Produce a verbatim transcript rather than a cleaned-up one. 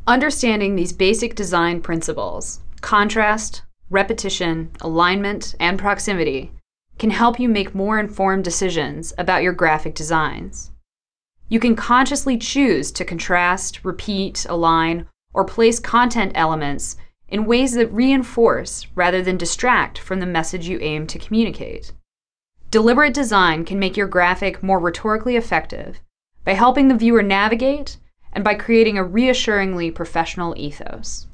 Understanding these basic design principles, contrast, repetition, alignment, and proximity, can help you make more informed decisions about your graphic designs. You can consciously choose to contrast, repeat, align, or place content elements in ways that reinforce rather than distract from the message you aim to communicate. Deliberate design can make your graphic more rhetorically effective by helping the viewer navigate and by creating a reassuringly professional ethos.